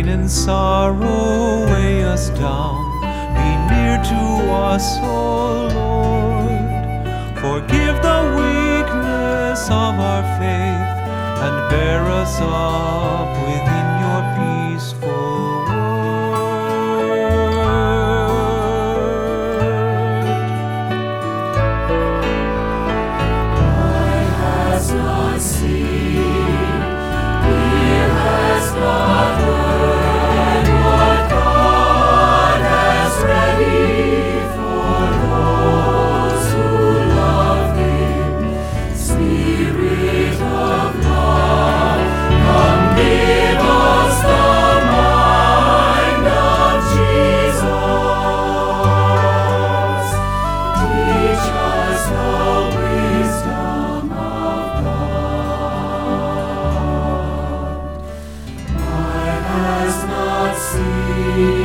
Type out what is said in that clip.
pain and sorrow weigh us down, be near to us, O Lord. Forgive the weakness of our faith and bear us up within your peaceful word. Eye has not seen, ear has not heard what God has ready for those who love Him. Spirit of love, come give us the mind of Jesus. Teach us the wisdom of God. Eye has not seen,